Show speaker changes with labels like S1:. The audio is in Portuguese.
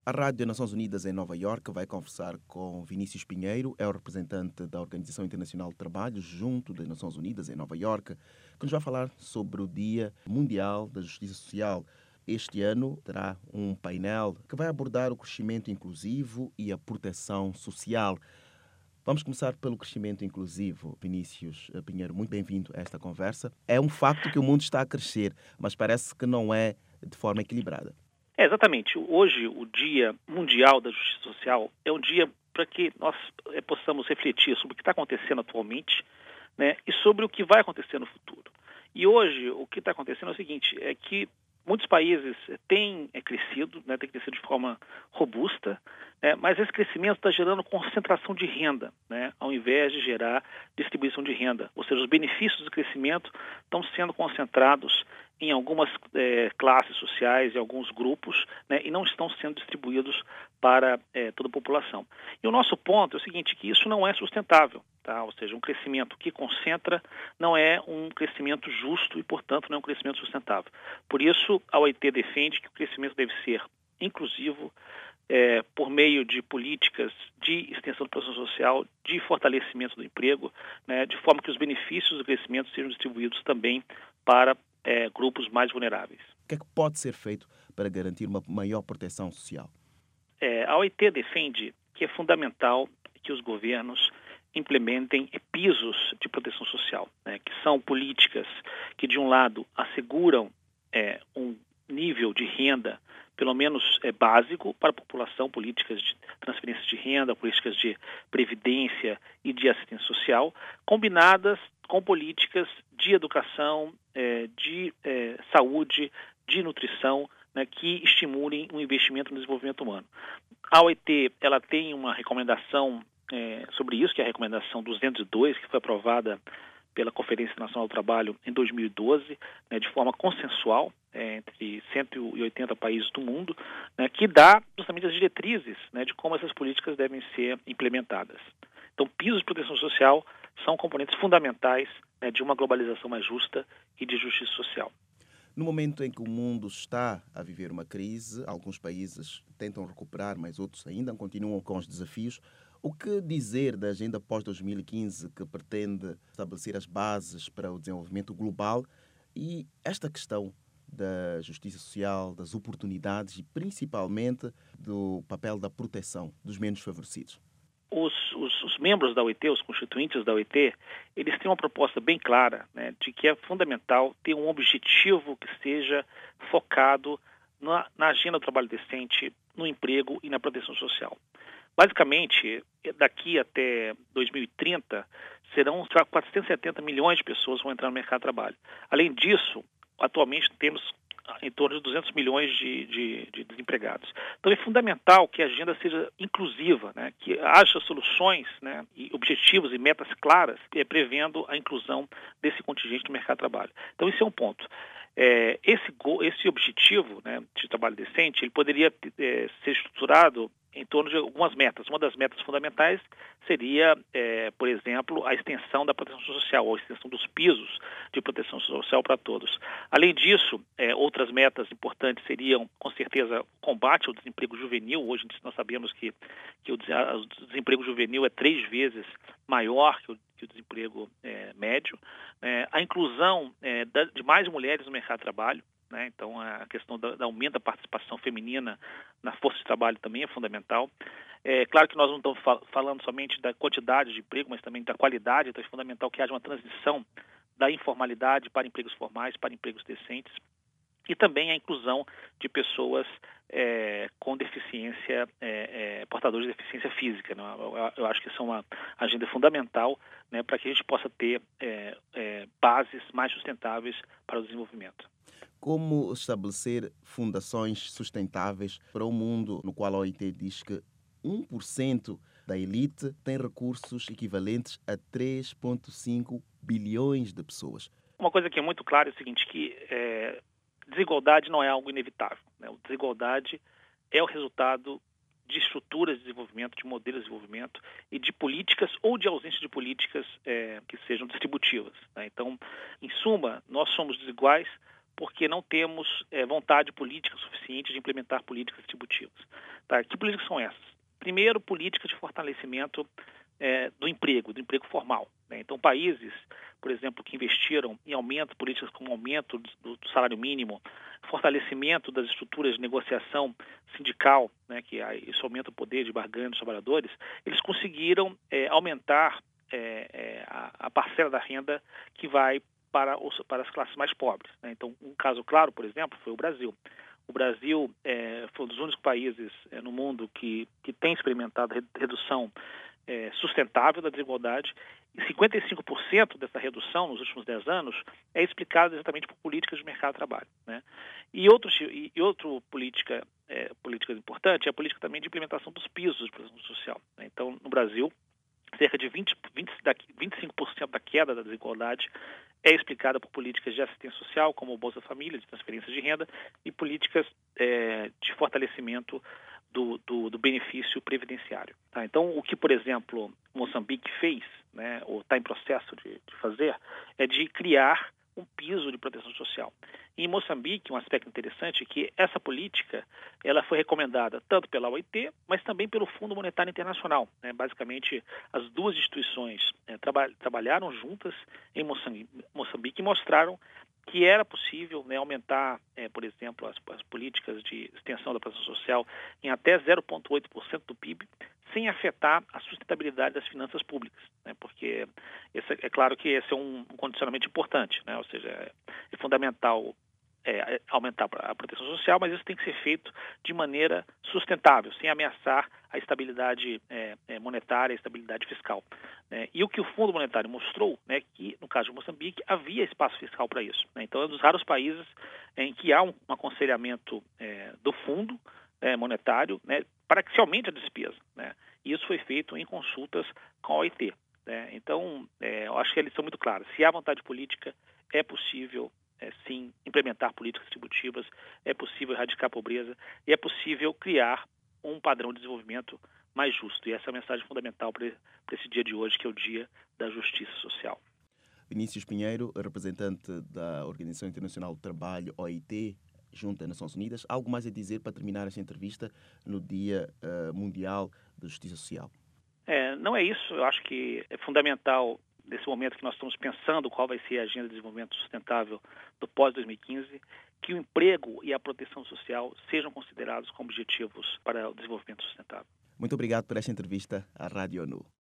S1: A Rádio Nações Unidas em Nova Iorque vai conversar com Vinícius Pinheiro, é o representante da Organização Internacional do Trabalho junto das Nações Unidas em Nova Iorque, que nos vai falar sobre o Dia Mundial da Justiça Social. Este ano terá um painel que vai abordar o crescimento inclusivo e a proteção social. Vamos começar pelo crescimento inclusivo. Vinícius Pinheiro, muito bem-vindo a esta conversa. É um facto que o mundo está a crescer, mas parece que não é de forma equilibrada.
S2: Exatamente. Hoje, o Dia Mundial da Justiça Social é um dia para que nós possamos refletir sobre o que está acontecendo atualmente, né, e sobre o que vai acontecer no futuro. E hoje, o que está acontecendo é o seguinte, é que muitos países têm crescido, né, têm crescido de forma robusta, né, mas esse crescimento está gerando concentração de renda, né, ao invés de gerar distribuição de renda. Ou seja, os benefícios do crescimento estão sendo concentrados em algumas classes sociais e alguns grupos, né, e não estão sendo distribuídos para toda a população. E o nosso ponto é o seguinte, que isso não é sustentável, tá? Ou seja, um crescimento que concentra não é um crescimento justo e, portanto, não é um crescimento sustentável. Por isso, a OIT defende que o crescimento deve ser inclusivo, por meio de políticas de extensão da proteção social, de fortalecimento do emprego, né, de forma que os benefícios do crescimento sejam distribuídos também para grupos mais vulneráveis.
S1: O que é que pode ser feito para garantir uma maior proteção social?
S2: A OIT defende que é fundamental que os governos implementem pisos de proteção social, né, que são políticas que, de um lado, asseguram um nível de renda pelo menos básico para a população, políticas de transferência de renda, políticas de previdência e de assistência social, combinadas com políticas de educação, de saúde, de nutrição, né, que estimulem o investimento no desenvolvimento humano. A OIT ela tem uma recomendação sobre isso, que é a recomendação 202, que foi aprovada pela Conferência Nacional do Trabalho em 2012, né, de forma consensual, entre 180 países do mundo, né, que dá justamente as diretrizes, né, de como essas políticas devem ser implementadas. Então, pisos de proteção social são componentes fundamentais, né, de uma globalização mais justa e de justiça social.
S1: No momento em que o mundo está a viver uma crise, alguns países tentam recuperar, mas outros ainda continuam com os desafios. O que dizer da Agenda pós-2015 que pretende estabelecer as bases para o desenvolvimento global e esta questão da justiça social, das oportunidades e principalmente do papel da proteção dos menos favorecidos?
S2: Os membros da OIT, os constituintes da OIT, eles têm uma proposta bem clara, né, de que é fundamental ter um objetivo que seja focado na agenda do trabalho decente, no emprego e na proteção social. Basicamente, daqui até 2030, serão 470 milhões de pessoas que vão entrar no mercado de trabalho. Além disso, atualmente temos em torno de 200 milhões de desempregados. Então é fundamental que a agenda seja inclusiva, né, que haja soluções, né, e objetivos e metas claras, prevendo a inclusão desse contingente no mercado de trabalho. Então esse é um ponto. Esse objetivo, né, de trabalho decente, ele poderia ser estruturado em torno de algumas metas. Uma das metas fundamentais seria, por exemplo, a extensão da proteção social, ou a extensão dos pisos de proteção social para todos. Além disso, outras metas importantes seriam, com certeza, o combate ao desemprego juvenil. Hoje nós sabemos que o desemprego juvenil é 3 vezes maior que o desemprego médio. A inclusão de mais mulheres no mercado de trabalho. Então, a questão da aumento da participação feminina na força de trabalho também é fundamental. Claro que nós não estamos falando somente da quantidade de emprego, mas também da qualidade. Então, é fundamental que haja uma transição da informalidade para empregos formais, para empregos decentes. E também a inclusão de pessoas com deficiência, portadores de deficiência física, né? Eu acho que isso é uma agenda fundamental, né, para que a gente possa ter bases mais sustentáveis para o desenvolvimento.
S1: Como estabelecer fundações sustentáveis para um mundo no qual a OIT diz que 1% da elite tem recursos equivalentes a 3,5 bilhões de pessoas?
S2: Uma coisa que é muito clara é o seguinte, que desigualdade não é algo inevitável, né? Desigualdade é o resultado de estruturas de desenvolvimento, de modelos de desenvolvimento e de políticas ou de ausência de políticas que sejam distributivas, né? Então, em suma, nós somos desiguais porque não temos vontade política suficiente de implementar políticas distributivas. Tá? Que políticas são essas? Primeiro, políticas de fortalecimento do emprego formal. Né? Então, países, por exemplo, que investiram em aumento, políticas como aumento do salário mínimo, fortalecimento das estruturas de negociação sindical, né, que isso aumenta o poder de barganha dos trabalhadores, eles conseguiram aumentar a parcela da renda que vai para as classes mais pobres. Né? Então, um caso claro, por exemplo, foi o Brasil. O Brasil foi um dos únicos países no mundo que tem experimentado redução sustentável da desigualdade, e 55% dessa redução nos últimos 10 anos é explicada exatamente por políticas de mercado de trabalho. Né? E outra política importante é a política também de implementação dos pisos de proteção social. Né? Então, no Brasil, cerca de 25% da queda da desigualdade é explicada por políticas de assistência social, como o Bolsa Família, de transferência de renda, e políticas de fortalecimento do benefício previdenciário. Tá? Então, o que, por exemplo, Moçambique fez, né, ou está em processo de fazer, é de criar um piso de proteção social. Em Moçambique, um aspecto interessante é que essa política ela foi recomendada tanto pela OIT, mas também pelo Fundo Monetário Internacional. Né? Basicamente, as duas instituições trabalharam juntas em Moçambique e mostraram que era possível, né, aumentar, por exemplo, as políticas de extensão da proteção social em até 0,8% do PIB, sem afetar a sustentabilidade das finanças públicas, né, porque é claro que esse é um condicionamento importante, né, ou seja, é fundamental aumentar a proteção social, mas isso tem que ser feito de maneira sustentável, sem ameaçar a estabilidade monetária, a estabilidade fiscal. Né? E o que o Fundo Monetário mostrou, né, que no caso de Moçambique havia espaço fiscal para isso. Né? Então é um dos raros países em que há um aconselhamento do Fundo Monetário, né, para que se aumente a despesa. Né? E isso foi feito em consultas com a OIT. Né? Então, eu acho que a lição é muito clara. Se há vontade política, é possível sim, implementar políticas distributivas, é possível erradicar a pobreza e é possível criar um padrão de desenvolvimento mais justo. E essa é a mensagem fundamental para esse dia de hoje, que é o Dia da Justiça Social.
S1: Vinícius Pinheiro, representante da Organização Internacional do Trabalho, OIT, junto às Nações Unidas. Algo mais a dizer para terminar esta entrevista no Dia Mundial da Justiça Social?
S2: Não é isso. Eu acho que é fundamental, nesse momento que nós estamos pensando qual vai ser a agenda de desenvolvimento sustentável do pós-2015, que o emprego e a proteção social sejam considerados como objetivos para o desenvolvimento sustentável.
S1: Muito obrigado por esta entrevista à Rádio ONU.